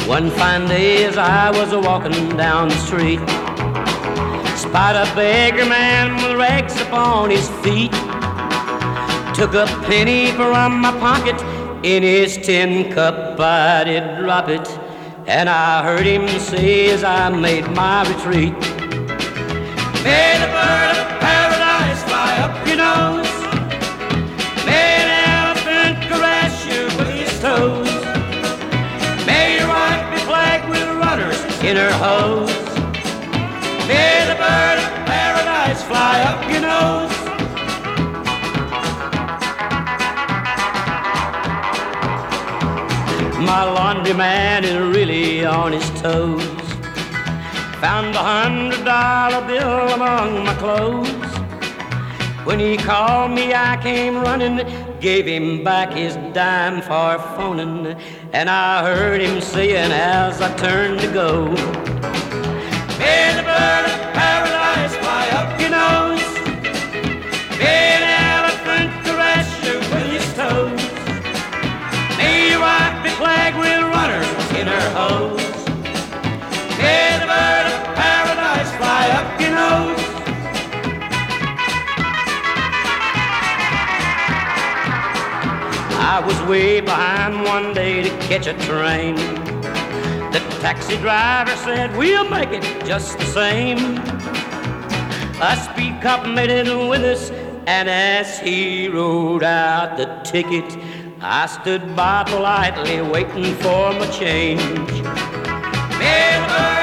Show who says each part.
Speaker 1: One fine day as I was a-walking down the street, spied a beggar man with rags upon his feet. Took a penny from my pocket, in his tin cup I did drop it, and I heard him say as I made my retreat, may the bird of paradise fly up your nose, may the elephant caress you with his toes, may your wife be plagued with runners in her hose, may the bird of paradise fly up your nose. My laundry man is really on his toes. Found $100 bill among my clothes. When he called me, I came running, gave him back his dime for phoning, and I heard him saying as I turned to go, may the bird of paradise fly up your nose, may the elephant caress you with his toes, may your wife be plagued with runners in her hose, may the bird of paradise fly up your nose. I was way behind one day to catch a train. The taxi driver said, we'll make it just the same. A speed cop made it with us, and as he wrote out the ticket, I stood by politely waiting for my change. May the bird